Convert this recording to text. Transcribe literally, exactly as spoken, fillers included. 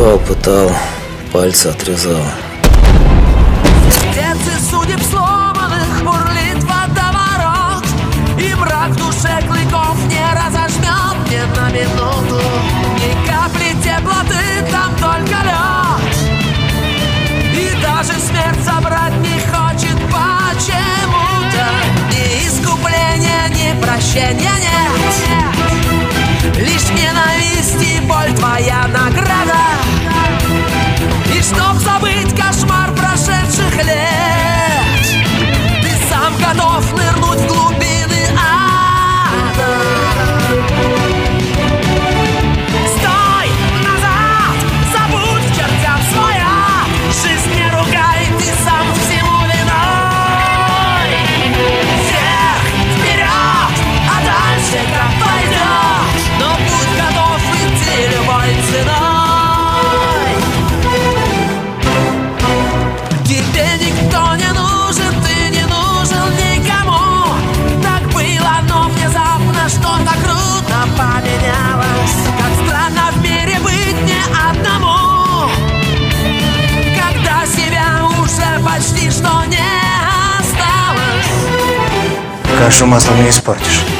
Убивал, пытал, пальцы отрезал. Сердце судеб сломанных бурлит водоворот, и мрак в душе клыков не разожмет ни на минуту. Ни капли теплоты, там только лед, и даже смерть забрать не хочет почему-то. Ни искупления, ни прощения нет, лишь ненависть и боль твоя награда. И чтоб забыть кошмар прошедших лет, ты сам готов нырнуть в глубины ада. Стой назад, забудь к чертям свой ад. Жизнь не ругай, ты сам всему виной. Вверх, вперед, а дальше как пойдет, но будь готов идти любой ценой. Тебе никто не нужен, ты не нужен никому. Так было, но внезапно что-то круто поменялось. Как странно в мире быть не одному, когда себя уже почти что не осталось. Кашу маслом не испортишь.